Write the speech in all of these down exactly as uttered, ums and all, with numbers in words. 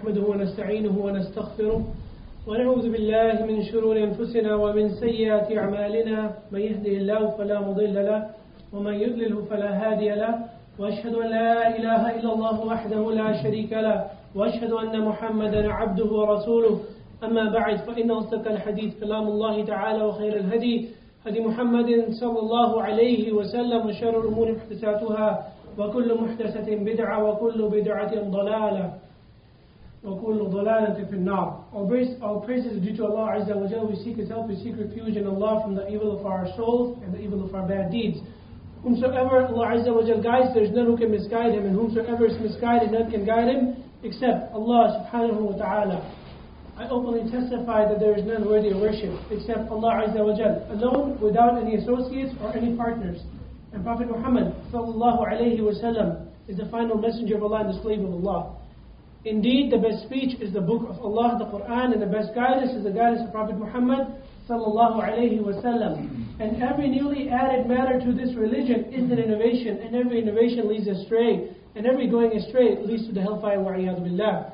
نحمده ونستعينه ونستغفره ونعوذ بالله من شرور أنفسنا ومن سيئات أعمالنا من يهده الله فلا مضل له ومن يضلله فلا هادي له وأشهد أن لا إله إلا الله وحده لا شريك له وأشهد أن محمدا عبده ورسوله أما بعد فإن أصدق الحديث كلام الله تعالى وخير الهدي هدي محمد صلى الله عليه وسلم وشر الأمور محدثاتها وكل محدثة بدعة وكل بدعة ضلالة وكل ضلالة في النار. All praise, all praise is due to Allah Azza wa Jalla. We seek His help, we seek refuge in Allah from the evil of our souls and the evil of our bad deeds. Whomsoever Allah Azza wa Jalla guides, there is none who can misguide him, and whomsoever is misguided, none can guide him except Allah subhanahu wa ta'ala. I openly testify that there is none worthy of worship except Allah Azza wa Jalla, alone, without any associates or any partners. And Prophet Muhammad sallallahu alayhi wa sallam is the final messenger of Allah and the slave of Allah. Indeed, the best speech is the book of Allah, the Quran, and the best guidance is the guidance of Prophet Muhammad sallallahu alayhi wa sallam. And every newly added matter to this religion is an innovation, and every innovation leads astray, and every going astray leads to the hellfire, wa'iyadu billah.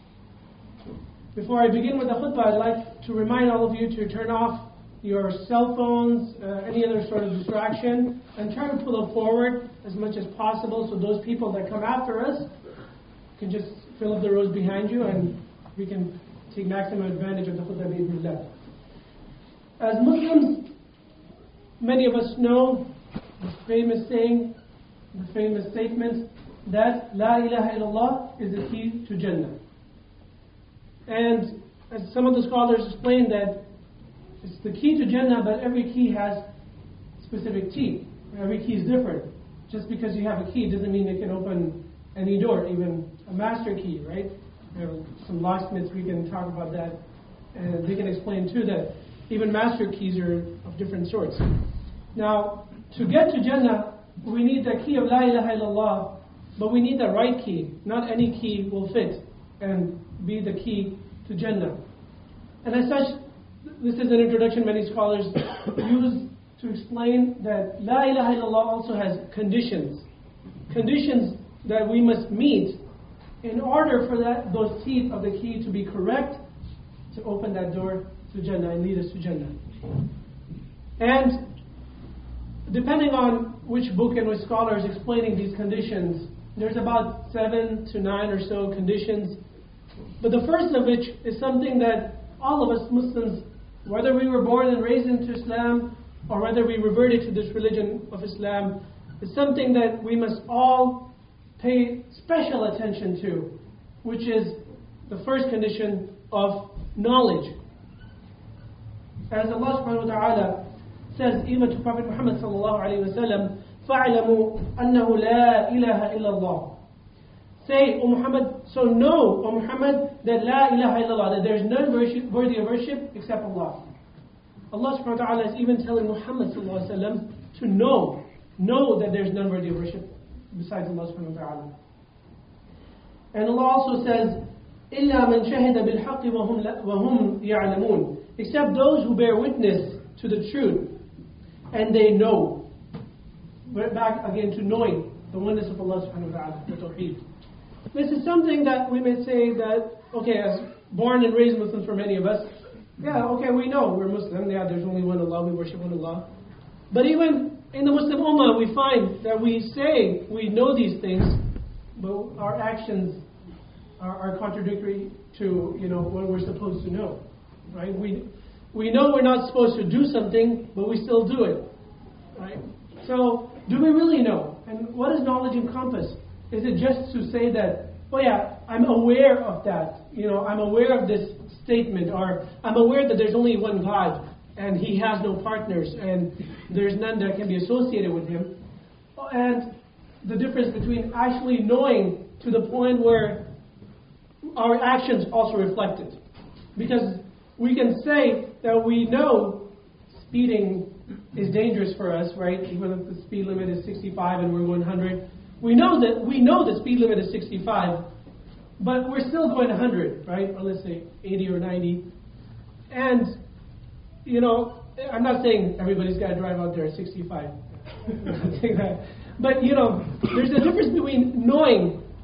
Before I begin with the khutbah, I'd like to remind all of you to turn off your cell phones, uh, any other sort of distraction, and try to pull it forward as much as possible so those people that come after us can just fill up the rows behind you and we can take maximum advantage of the khutbah bi'idhnillah. As Muslims, many of us know the famous saying, the famous statement that La ilaha illallah is the key to Jannah. And as some of the scholars explain that it's the key to Jannah, but every key has specific key. Every key is different. Just because you have a key doesn't mean it can open any door, even a master key, right? There are some locksmiths, we can talk about that. And they can explain too that even master keys are of different sorts. Now, to get to Jannah, we need the key of La ilaha illallah, but we need the right key. Not any key will fit and be the key to Jannah. And as such, this is an introduction many scholars use to explain that La ilaha illallah also has conditions. Conditions that we must meet in order for that those teeth of the key to be correct, to open that door to Jannah and lead us to Jannah. And depending on which book and which scholar is explaining these conditions, there's about seven to nine or so conditions. But the first of which is something that all of us Muslims, whether we were born and raised into Islam or whether we reverted to this religion of Islam, is something that we must all pay special attention to, which is the first condition of knowledge. As Allah subhanahu wa ta'ala says even to Prophet Muhammad sallallahu alayhi wa sallam, فَاعْلَمُوا أَنَّهُ لَا إِلَهَ إِلَّا اللَّهِ. Say, O Muhammad, so know, O Muhammad, that La ilaha illallah, that there is none worthy of worship except Allah. Allah subhanahu wa ta'ala is even telling Muhammad sallallahu alayhi wa sallam to know, know that there is none worthy of worship besides Allah subhanahu wa ta'ala. And Allah also says, إِلَّا مَنْ شَهِدَ بِالْحَقِّ وَهُمْ يَعْلَمُونَ. Except those who bear witness to the truth and they know. We're back again to knowing the oneness of Allah subhanahu wa ta'ala, the Tawheed. This is something that we may say that, okay, as born and raised Muslims for many of us, yeah, okay, we know we're Muslim, yeah, there's only one Allah, we worship one Allah. But even in the Muslim Ummah, we find that we say we know these things, but our actions are, are contradictory to, you know, what we're supposed to know, right? We we know we're not supposed to do something, but we still do it, right? So, do we really know? And what does knowledge encompass? Is it just to say that, oh yeah, I'm aware of that, you know, I'm aware of this statement, or I'm aware that there's only one God, and He has no partners, and there's none that can be associated with Him. And the difference between actually knowing to the point where our actions also reflect it. Because we can say that we know speeding is dangerous for us, right? Even if the speed limit is sixty-five and we're going one hundred. We know that we know the speed limit is sixty-five, but we're still going one hundred, right? Or let's say eighty or ninety. And, you know, I'm not saying everybody's got to drive out there at sixty-five. I'm not saying that. But, you know, there's a difference between knowing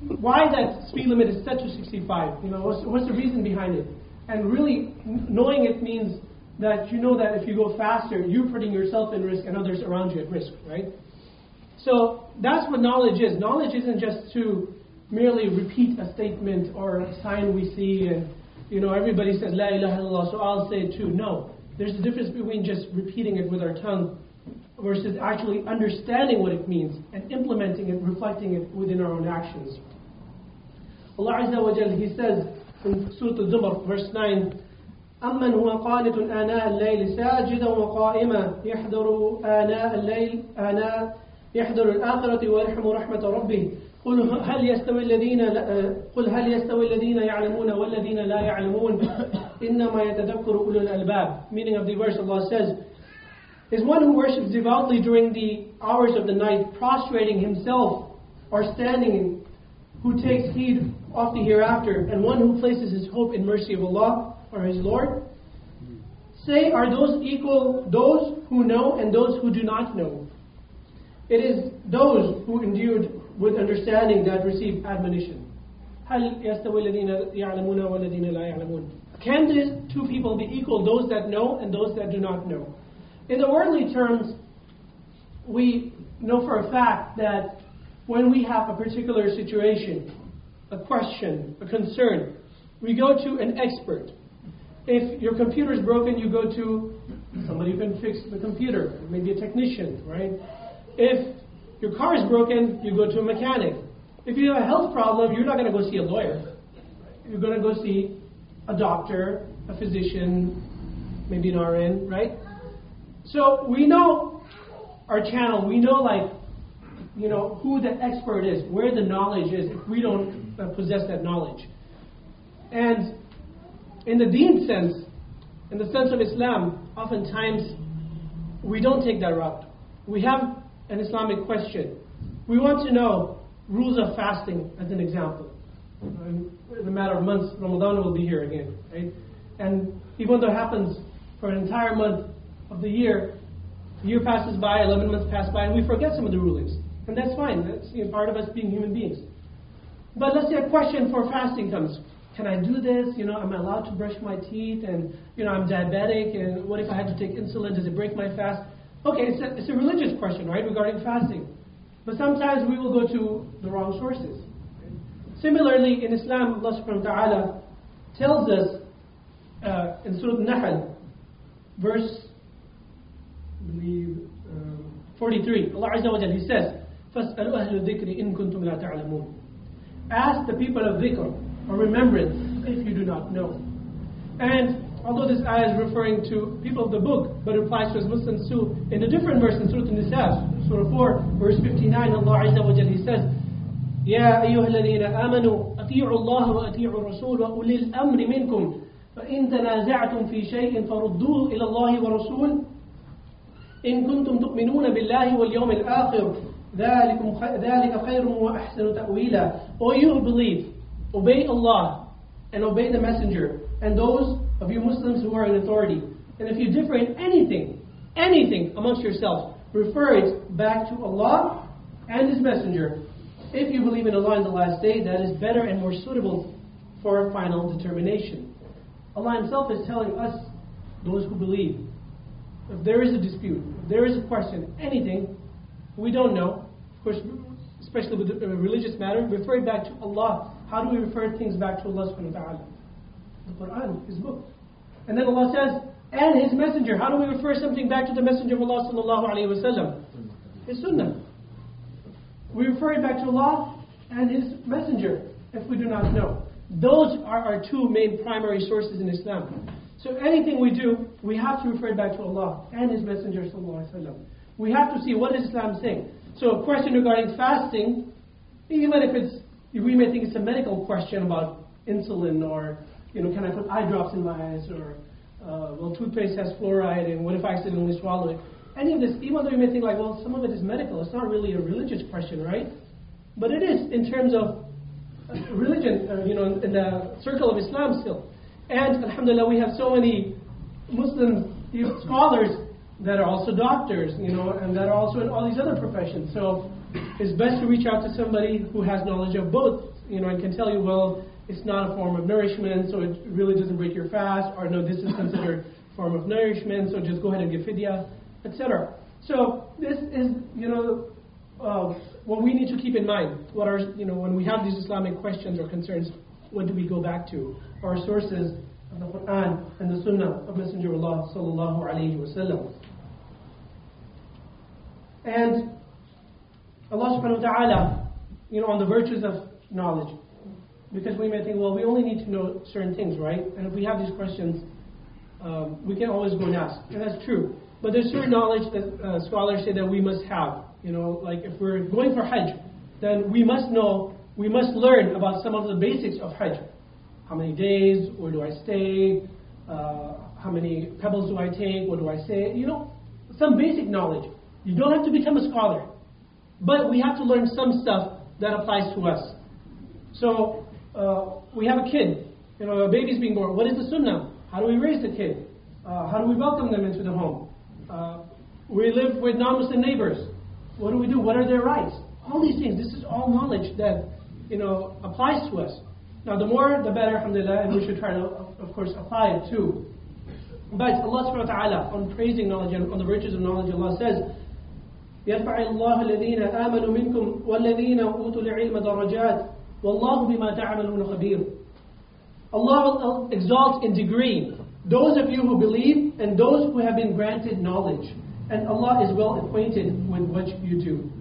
why that speed limit is set to sixty-five. You know, what's, what's the reason behind it? And really, knowing it means that you know that if you go faster, you're putting yourself in risk and others around you at risk, right? So that's what knowledge is. Knowledge isn't just to merely repeat a statement or a sign we see and, you know, everybody says, La ilaha illallah, so I'll say it too. No. There's a difference between just repeating it with our tongue versus actually understanding what it means and implementing it, reflecting it within our own actions. Allah Azza wa Jal, He says in Surah Al-Zumar, verse nine, أَمَّنْ هُوَ قَانِتٌ آنَاءَ اللَّيْلِ سَاجِدًا وَقَائِمًا يَحْذَرُ آنَاءَ اللَّيْلِ آنَاءَ يحذر الآخرة ويرحم رحمة ربه قل هل يستوي الذين قل هل يستوي الذين يعلمون والذين لا يعلمون إنما يتذكر أولو الألباب. Meaning of the verse, Allah says, is one who worships devoutly during the hours of the night, prostrating himself or standing, who takes heed of the hereafter, and one who places his hope in mercy of Allah or his Lord? Say, are those equal, those who know and those who do not know? It is those who endured with understanding that receive admonition. هل يستوي الذين يعلمون والذين لا يعلمون? Can these two people be equal, those that know and those that do not know? In the worldly terms, we know for a fact that when we have a particular situation, a question, a concern, we go to an expert. If your computer is broken, you go to somebody who can fix the computer, maybe a technician, right? If your car is broken, you go to a mechanic. If you have a health problem, you're not going to go see a lawyer. You're going to go see a doctor, a physician, maybe an R N, right? So we know our channel. We know, like, you know, who the expert is, where the knowledge is, if we don't uh, possess that knowledge. And in the deen sense, in the sense of Islam, oftentimes we don't take that route. We have an Islamic question. We want to know rules of fasting, as an example. In a matter of months, Ramadan will be here again, right? And even though it happens for an entire month of the year, a year passes by, eleven months pass by, and we forget some of the rulings. And that's fine. That's, you know, part of us being human beings. But let's say a question for fasting comes. Can I do this? You know, am I allowed to brush my teeth? And, you know, I'm diabetic, and what if I had to take insulin? Does it break my fast? Okay, it's a, it's a religious question, right, regarding fasting. But sometimes we will go to the wrong sources. Similarly, in Islam, Allah subhanahu wa ta'ala tells us uh, in Surah Al-Nahl, verse I believe, um, forty-three, Allah Azza wa Jalla, He says, فَاسْأَلُوا أَهْلُ الذِّكْرِ إِن كُنْتُمْ لَا تَعْلَمُونَ. Ask the people of dhikr, or remembrance, if you do not know. And although this ayah is referring to people of the book, but it applies to us Muslims too, in a different verse in Surah An-Nisa, Surah four, verse fifty-nine, Allah Azza wa Jalla, He says, يا أيها الذين آمنوا أطيعوا الله وأطيعوا الرسول وأولي الأمر منكم فإن تنازعتم في شيء فردوه إلى الله ورسول إن كنتم تؤمنون بالله واليوم الآخر ذلك خير وأحسن تأويلا. O you who believe, obey Allah and obey the Messenger and those of you Muslims who are in authority. And if you differ in anything, anything amongst yourselves, refer it back to Allah and His Messenger. If you believe in Allah in the last day, that is better and more suitable for final determination. Allah Himself is telling us, those who believe, if there is a dispute, if there is a question, anything we don't know, of course, especially with a religious matter, refer it back to Allah. How do we refer things back to Allah subhanahu wa ta'ala? The Quran, His book. And then Allah says, and His Messenger. How do we refer something back to the Messenger of Allah sallallahu alayhi wa sallam? His Sunnah. We refer it back to Allah and His Messenger if we do not know. Those are our two main primary sources in Islam. So anything we do, we have to refer it back to Allah and His Messenger sallallahu alaihi wasallam. We have to see what is Islam saying. So a question regarding fasting, even if it's, if we may think it's a medical question about insulin, or, you know, can I put eye drops in my eyes, or uh, well, toothpaste has fluoride, and what if I accidentally swallow it? Any of this, even though you may think like, well, some of it is medical, it's not really a religious question, right? But it is in terms of religion, uh, you know, in the circle of Islam still. And alhamdulillah, we have so many Muslim scholars that are also doctors, you know, and that are also in all these other professions. So it's best to reach out to somebody who has knowledge of both you know, and can tell you, well, it's not a form of nourishment, so it really doesn't break your fast, or no, this is considered a form of nourishment, so just go ahead and give fidya, et cetera. So this is, you know, uh, what we need to keep in mind. What are, you know, when we have these Islamic questions or concerns, what do we go back to? Our sources of the Quran and the Sunnah of Messenger of Allah sallallahu alaihi wasallam. And Allah subhanahu wa ta'ala, you know, on the virtues of knowledge. Because we may think, well, we only need to know certain things, right? And if we have these questions, um, we can always go and ask. And that's true. But there's certain knowledge that uh, scholars say that we must have. You know, like if we're going for Hajj, then we must know, we must learn about some of the basics of Hajj. How many days? Where do I stay? Uh, how many pebbles do I take? What do I say? You know, some basic knowledge. You don't have to become a scholar. But we have to learn some stuff that applies to us. So, uh, we have a kid. You know, a baby's being born. What is the sunnah? How do we raise the kid? Uh, how do we welcome them into the home? Uh, we live with non-Muslim neighbors. What do we do? What are their rights? All these things. This is all knowledge that, you know, applies to us. Now, the more, the better, alhamdulillah, and we should try to, of course, apply it too. But Allah subhanahu wa ta'ala, on praising knowledge and on the virtues of knowledge, Allah says, يَرْفَعِ اللَّهُ الَّذِينَ آمَنُوا مِنْكُمْ وَالَّذِينَ أُوتُوا الْعِلْمَ دَرَجَاتٍ وَاللَّهُ بِمَا تَعْمَلُونَ خَبِيرٌ. Allah will exalt in degree those of you who believe and those who have been granted knowledge. And Allah is well acquainted with what you do.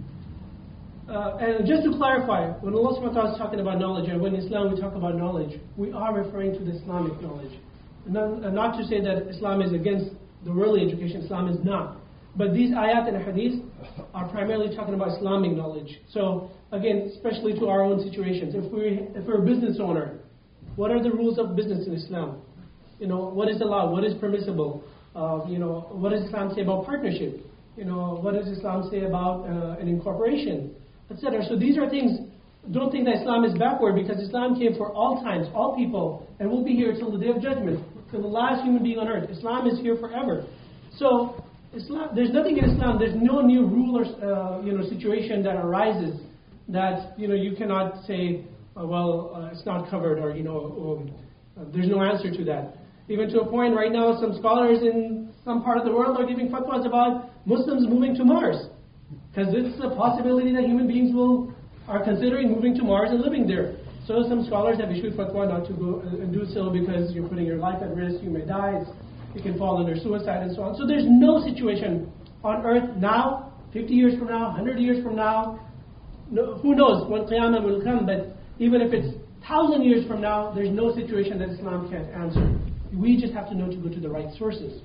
Uh, and just to clarify, when Allah subhanahu wa ta'ala is talking about knowledge, and when in Islam we talk about knowledge, we are referring to the Islamic knowledge. And not, and not to say that Islam is against the worldly education, Islam is not. But these ayat and hadith are primarily talking about Islamic knowledge. So, again, especially to our own situations. If, we, if we're a business owner, what are the rules of business in Islam? You know, what is allowed? What is permissible? Uh, you know, what does Islam say about partnership? You know, what does Islam say about uh, an incorporation? Etc. So these are things, don't think that Islam is backward, because Islam came for all times, all people, and will be here till the day of judgment, till the last human being on earth. Islam is here forever. So, Islam, there's nothing in Islam, there's no new rule or uh, you know, situation that arises that, you know, you cannot say, uh, well, uh, it's not covered, or, you know, um, uh, there's no answer to that. Even to a point right now, some scholars in some part of the world are giving fatwas about Muslims moving to Mars. Because it's a possibility that human beings will are considering moving to Mars and living there. So some scholars have issued fatwa not to go and do so because you're putting your life at risk, you may die, it's, you can fall under suicide and so on. So there's no situation on earth now, fifty years from now, one hundred years from now, no, who knows when Qiyamah will come, but even if it's one thousand years from now, there's no situation that Islam can't answer. We just have to know to go to the right sources.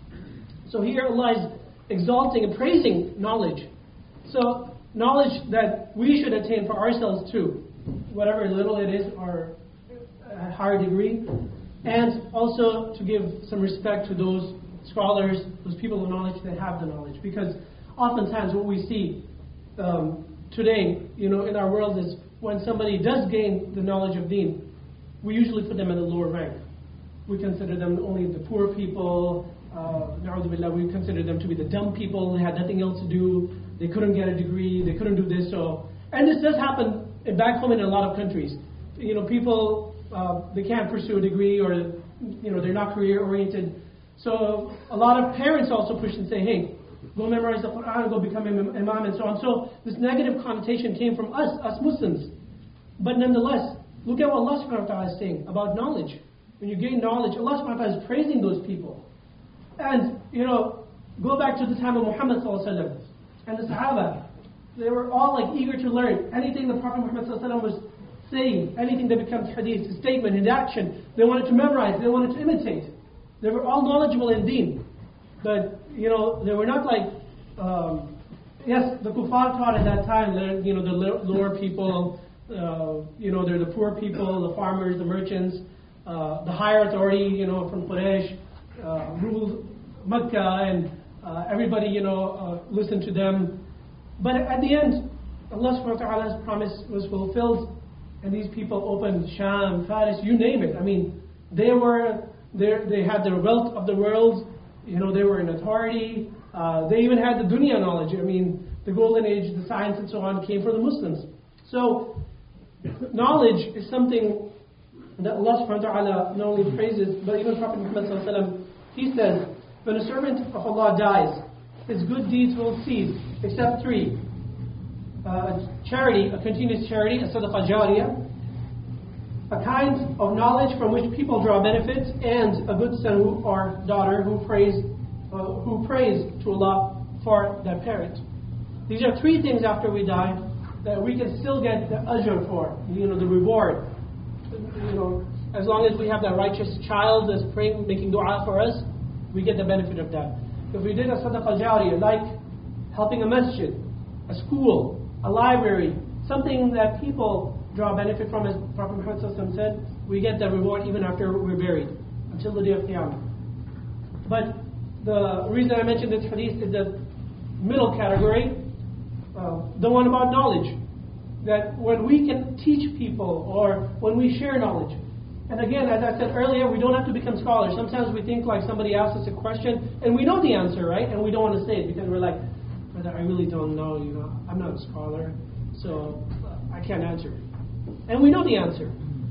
So here Allah is exalting and praising knowledge. So knowledge that we should attain for ourselves too, whatever little it is or a higher degree, and also to give some respect to those scholars, those people of knowledge that have the knowledge. Because oftentimes what we see um, today, you know, in our world is when somebody does gain the knowledge of Deen, we usually put them at a lower rank. We consider them only the poor people. Uh, we consider them to be the dumb people. They had nothing else to do. They couldn't get a degree. They couldn't do this. So, and this does happen back home in a lot of countries. You know, people uh, they can't pursue a degree, or you know, they're not career oriented. So a lot of parents also push and say, "Hey, go memorize the Quran, go become an imam," and so on. So this negative connotation came from us, us Muslims. But nonetheless, look at what Allah subhanahu wa ta'ala is saying about knowledge. When you gain knowledge, Allah subhanahu wa ta'ala is praising those people. And, you know, go back to the time of Muhammad sallallahu alaihi wasallam and the Sahaba. They were all like eager to learn. Anything the Prophet Muhammad sallallahu alaihi wasallam was saying, anything that becomes hadith, his statement, his action, they wanted to memorize, they wanted to imitate. They were all knowledgeable in deen. But, you know, they were not like, um, yes, the kuffar taught at that time, they're, you know, the lower people, uh, you know, they're the poor people, the farmers, the merchants, uh, the higher authority, you know, from Quraysh, uh, ruled Mecca, and uh, everybody, you know, uh, listened to them. But at the end, Allah subhanahu wa ta'ala's promise was fulfilled, and these people opened Sham, Faris, you name it. I mean, they were, they had the wealth of the world, you know, they were in authority, uh, they even had the dunya knowledge. I mean, the golden age, the science and so on came from the Muslims. So, knowledge is something that Allah subhanahu wa ta'ala not only praises, but even Prophet Muhammad sallallahu alaihi wasallam, he says, when a servant of Allah dies, his good deeds will cease, except three. Uh, charity, a continuous charity, a sadaqah jariyah, a kind of knowledge from which people draw benefit, and a good son who, or daughter who prays, uh, who prays to Allah for their parent. These are three things after we die that we can still get the ajr for, you know, the reward. You know, as long as we have that righteous child that's praying, making dua for us, we get the benefit of that. If we did a sadaqah jariyah, like helping a masjid, a school, a library, something that people draw benefit from, as Prophet Muhammad sallallahu alaihi wasallam said, we get the reward even after we're buried, until the day of Qiyamah. But the reason I mentioned this hadith is the middle category, uh, the one about knowledge. That when we can teach people or when we share knowledge. And again, as I said earlier, we don't have to become scholars. Sometimes we think like somebody asks us a question and we know the answer, right? And we don't want to say it because we're like, brother, I really don't know, you know, I'm not a scholar, so I can't answer. And we know the answer.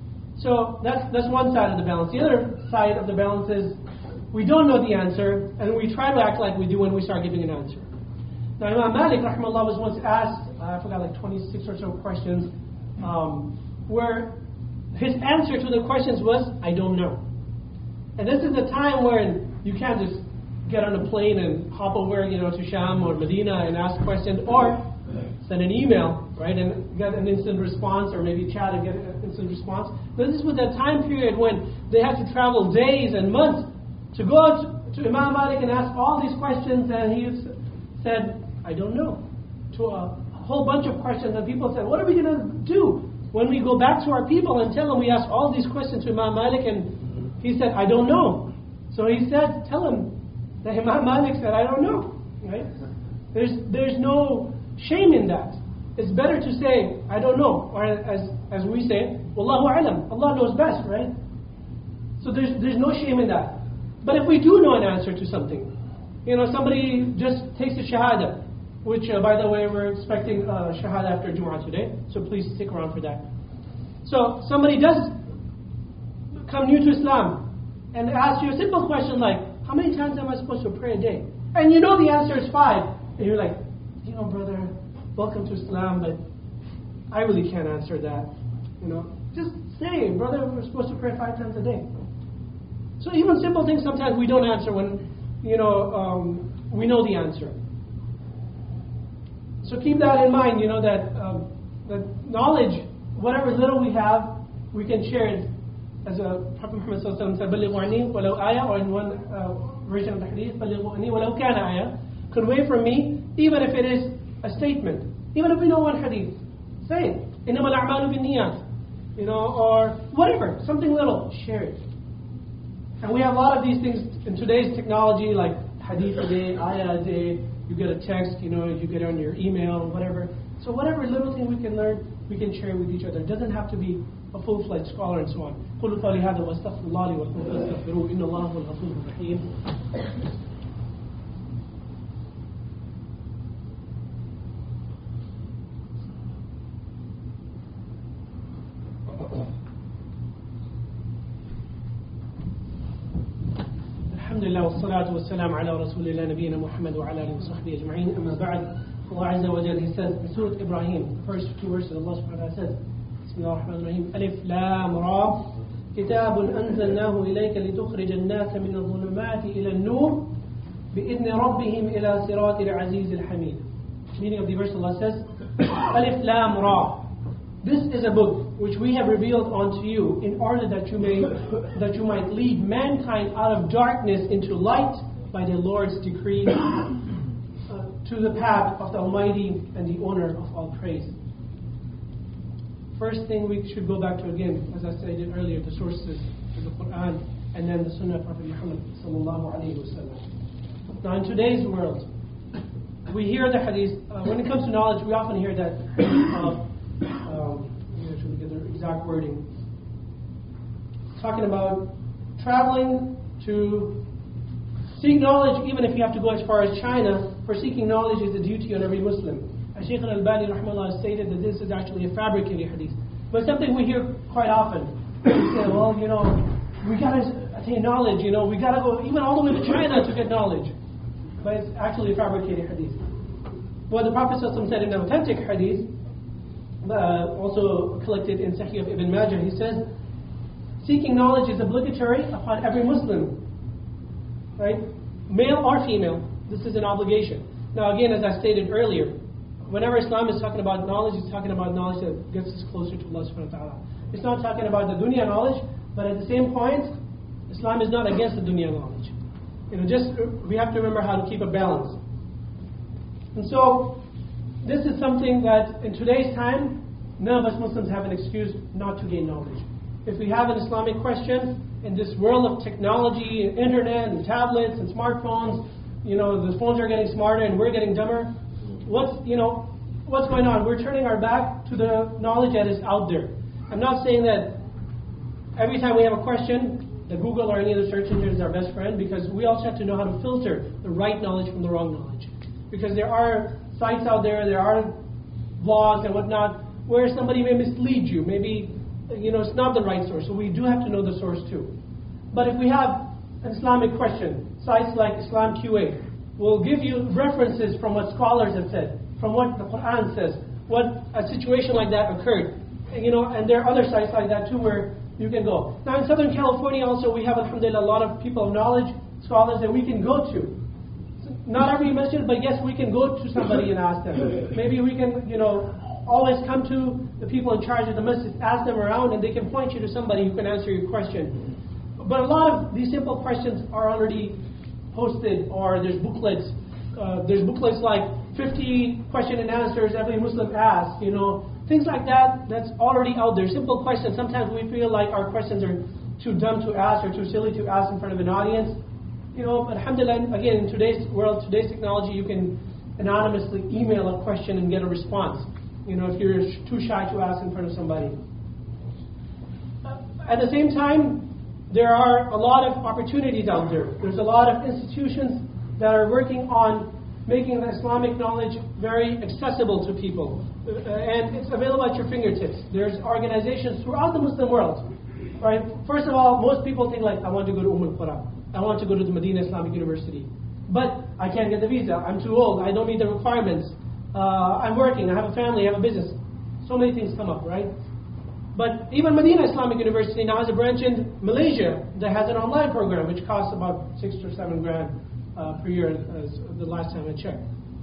So that's that's one side of the balance. The other side of the balance is we don't know the answer and we try to act like we do when we start giving an answer. Now Imam Malik rahimahullah was once asked, I forgot like twenty-six or so questions, um, where his answer to the questions was, I don't know. And this is a time when you can't just get on a plane and hop over, you know, to Sham or Medina and ask questions, or send an email, right, and get an instant response, or maybe chat and get an instant response. This is with that time period when they had to travel days and months to go to, to Imam Malik and ask all these questions, and he said, I don't know. To a whole bunch of questions, and people said, what are we going to do when we go back to our people and tell them we asked all these questions to Imam Malik? And he said, I don't know. So he said, tell him that Imam Malik said, I don't know. Right? There's there's no shame in that. It's better to say, I don't know, or as as we say, Wallahu alam, Allah knows best, right? So there's there's no shame in that. But if we do know an answer to something, you know, somebody just takes a shahada, which, uh, by the way, we're expecting uh, shahada after Jumu'ah today, so please stick around for that. So somebody does come new to Islam and asks you a simple question like, how many times am I supposed to pray a day? And you know the answer is five. And you're like, you know, brother, welcome to Islam, but I really can't answer that. You know, just say, brother, we're supposed to pray five times a day. So even simple things sometimes we don't answer when, you know, um, we know the answer. So keep that in mind, you know, that um, that knowledge, whatever little we have, we can share it. As a Prophet Muhammad sallallahu alaihi wasallam said, بَلِّغُوا عَنِّي وَلَوْ آيَةً, or in one uh, version of the hadith, بَلِّغُوا عَنِّي وَلَوْ كَانَ آيَةً, convey from me, even if it is a statement. Even if we know one hadith, say it. إِنَّمَا الْأَعْمَالُ بِالنِّيَّاتِ, you know, or whatever, something little, share it. And we have a lot of these things in today's technology, like hadith a day, ayah a day. You get a text, you know, you get it on your email, whatever. So whatever little thing we can learn, we can share with each other. It doesn't have to be a full-fledged scholar and so on. قُلُوا قَالِي هَذَا وَاسْتَغْفِرُ اللَّهِ لِي وَلَكُمْ فَاسْتَغْفِرُوهُ إِنَّ اللَّهَ هُوَ الْغَفُورُ الرَّحِيمُ. Alhamdulillah, wassalatu wassalamu ala rasulillah nabiyina Muhammad wa ala alihi wa sahbihi ajma'in. Amma ba'd. Allah Azza wa Jalla, He says in Surah Ibrahim, the first two verses, Allah subhanahu wa ta'ala says, Bismillah ar-Rahman ar-Rahim, Alif Lam Ra, Kitabun anzalnahu ilayka litukhrij an-nasa min adh-dhulumati ila an-nur bi'idhni rabbihim ila siratil aziz al-hamid. Meaning of the verse, Allah says, Alif Lam Ra. This is a book which we have revealed unto you in order that you may that you might lead mankind out of darkness into light by the Lord's decree, uh, to the path of the Almighty and the owner of all praise. First thing we should go back to again, as I stated earlier, the sources of the Quran and then the Sunnah of Prophet Muhammad sallallahu alaihi wasallam. Now in today's world, we hear the hadith. Uh, when it comes to knowledge, we often hear that. Uh, Um, I'm trying to get the exact wording. Talking about traveling to seek knowledge, even if you have to go as far as China, for seeking knowledge is a duty on every Muslim. Shaykh al-Albani rahimahullah stated that this is actually a fabricated hadith. But something we hear quite often. We say, well, you know, we got to attain knowledge, you know, we got to go even all the way to China to get knowledge. But it's actually a fabricated hadith. What the Prophet ﷺ said in an authentic hadith, uh, also collected in Sahih of Ibn Majah, he says, seeking knowledge is obligatory upon every Muslim, right? Male or female, this is an obligation. Now again, as I stated earlier, whenever Islam is talking about knowledge, it's talking about knowledge that gets us closer to Allah subhanahu wa ta'ala. It's not talking about the dunya knowledge, but at the same point, Islam is not against the dunya knowledge. You know, just we have to remember how to keep a balance. And so, this is something that in today's time, none of us Muslims have an excuse not to gain knowledge. If we have an Islamic question in this world of technology, and internet, and tablets, and smartphones, you know, the phones are getting smarter and we're getting dumber. What's, you know, what's going on? We're turning our back to the knowledge that is out there. I'm not saying that every time we have a question, that Google or any other search engine is our best friend, because we also have to know how to filter the right knowledge from the wrong knowledge. Because there are sites out there, there are blogs and whatnot, where somebody may mislead you. Maybe, you know, it's not the right source. So we do have to know the source too. But if we have an Islamic question, sites like Islam Q A will give you references from what scholars have said, from what the Quran says, what a situation like that occurred. You know, and there are other sites like that too where you can go. Now in Southern California also we have, alhamdulillah, a lot of people of knowledge, scholars that we can go to. Not every masjid, but yes, we can go to somebody and ask them. Maybe we can, you know, always come to the people in charge of the masjid, ask them around, and they can point you to somebody who can answer your question. But a lot of these simple questions are already posted, or there's booklets. Uh, there's booklets like fifty question and answers every Muslim asks, you know, things like that. That's already out there. Simple questions. Sometimes we feel like our questions are too dumb to ask or too silly to ask in front of an audience. You know, but alhamdulillah, again, in today's world, today's technology, you can anonymously email a question and get a response. You know, if you're too shy to ask in front of somebody. At the same time, there are a lot of opportunities out there. There's a lot of institutions that are working on making the Islamic knowledge very accessible to people. Uh, and it's available at your fingertips. There's organizations throughout the Muslim world. Right? First of all, most people think like, I want to go to Umm al-Qura. I want to go to the Medina Islamic University. But I can't get the visa. I'm too old. I don't meet the requirements. Uh, I'm working. I have a family. I have a business. So many things come up, right? But even Medina Islamic University now has a branch in Malaysia that has an online program which costs about six or seven grand uh, per year, as the last time I checked.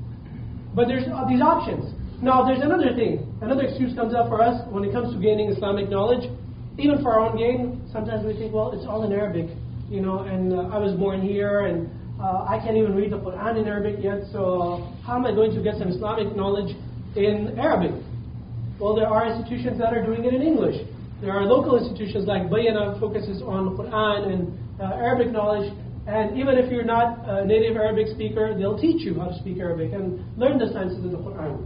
But there's uh, these options. Now, there's another thing. Another excuse comes up for us when it comes to gaining Islamic knowledge. Even for our own gain, sometimes we think, well, it's all in Arabic, you know, and uh, I was born here, and uh, I can't even read the Quran in Arabic yet, so how am I going to get some Islamic knowledge in Arabic? Well, there are institutions that are doing it in English. There are local institutions like Bayana focuses on the Quran and uh, Arabic knowledge, and even if you're not a native Arabic speaker, they'll teach you how to speak Arabic and learn the sciences of the Quran.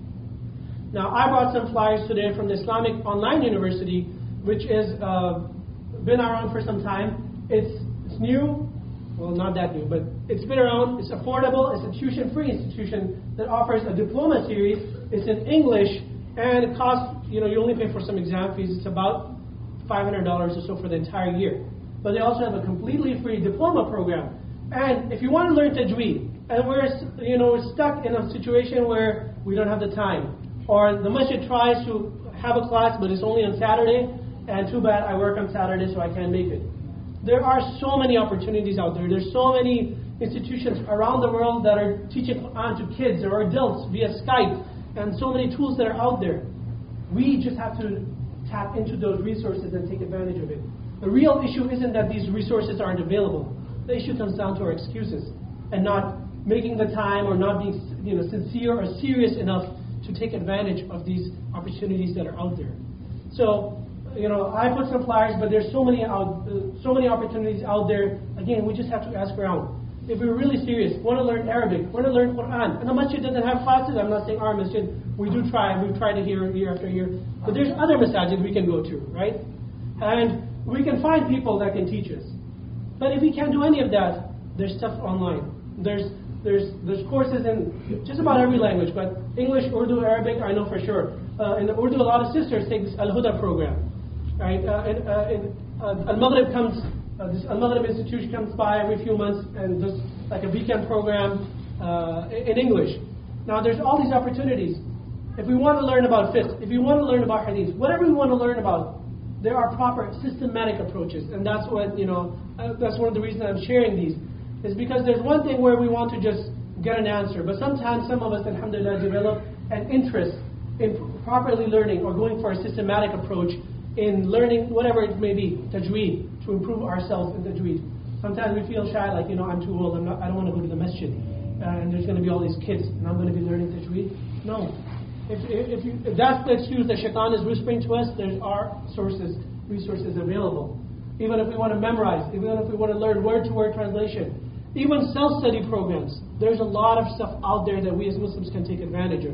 Now, I brought some flyers today from the Islamic Online University, which has uh, been around for some time. It's, it's new, well, not that new, but it's been around. It's affordable. It's a tuition-free institution that offers a diploma series. It's in English, and it costs, you know, you only pay for some exam fees. It's about five hundred dollars or so for the entire year. But they also have a completely free diploma program. And if you want to learn Tajweed, and we're, you know, we're stuck in a situation where we don't have the time, or the masjid tries to have a class, but it's only on Saturday, and too bad I work on Saturday, so I can't make it. There are so many opportunities out there. There's so many institutions around the world that are teaching Quran to kids or adults via Skype, and so many tools that are out there. We just have to tap into those resources and take advantage of it. The real issue isn't that these resources aren't available. The issue comes down to our excuses and not making the time or not being, you know, sincere or serious enough to take advantage of these opportunities that are out there. So, you know, I put some flyers, but there's so many out, uh, so many opportunities out there. Again, we just have to ask around. If we're really serious, want to learn Arabic, want to learn Quran, and the masjid doesn't have classes. I'm not saying our masjid. We do try. We've tried it here year after year. But there's other masajid we can go to, right? And we can find people that can teach us. But if we can't do any of that, there's stuff online. There's There's there's courses in just about every language, but English, Urdu, Arabic, I know for sure. uh, in Urdu, a lot of sisters take this Al-Huda program. Right? Uh, and, uh, and, uh, Al-Maghrib comes, uh, this Al-Maghrib Institute comes by every few months and does like a weekend program uh, in English. Now there's all these opportunities. If we want to learn about fiqh, if we want to learn about hadith, whatever we want to learn about, there are proper systematic approaches. And that's what, you know, uh, that's one of the reasons I'm sharing these. Is because there's one thing where we want to just get an answer. But sometimes some of us, alhamdulillah, develop an interest in properly learning or going for a systematic approach in learning whatever it may be, tajweed, to improve ourselves in tajweed. Sometimes we feel shy, like, you know, I'm too old, I'm not, I don't want to go to the masjid. Uh, and there's going to be all these kids, and I'm going to be learning tajweed. No. If, if, if, you, if that's the excuse that shaitan is whispering to us, there are sources, resources available. Even if we want to memorize, even if we want to learn word-to-word translation, even self-study programs, there's a lot of stuff out there that we as Muslims can take advantage of.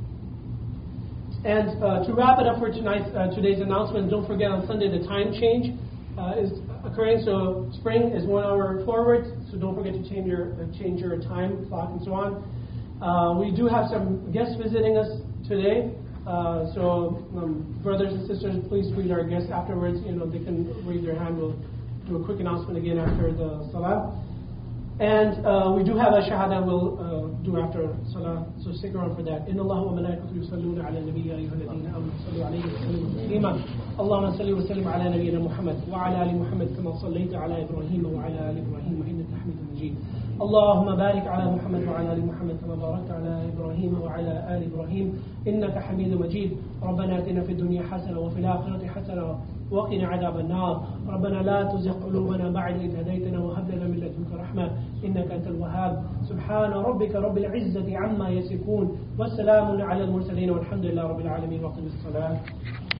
And uh, to wrap it up for tonight, uh, today's announcement, don't forget on Sunday the time change uh, is occurring. So spring is one hour forward, so don't forget to change your uh, change your time clock and so on. Uh, we do have some guests visiting us today. Uh, so um, brothers and sisters, please greet our guests afterwards. You know, they can raise their hand. We'll do a quick announcement again after the salah. And uh, we do have a shahada we'll uh, do after salah, so stick around for that. Inna Allah wa malaikatu yusalluna ala nabiyya ayyuhalladhina amanu sallu alayhi wa sallimu taslima. Allahumma salli wa sallim ala nabiyyina Muhammad wa ala ali Muhammad kama sallaita ala Ibrahim wa ala ali Ibrahim innaka Hamidum Majid. اللهم بارك على محمد وعلى ال محمد كما باركت على ابراهيم وعلى ال ابراهيم انك حميد مجيد. ربنا اتنا في الدنيا حسنه وفي الاخره حسنه وقنا عذاب النار. ربنا لا تزغ قلوبنا بعد إذ هديتنا وهب لنا من لدنك رحمه انك انت الوهاب. سبحان ربك رب العزه عما يصفون والسلام على المرسلين والحمد لله رب العالمين. واقم الصلاه.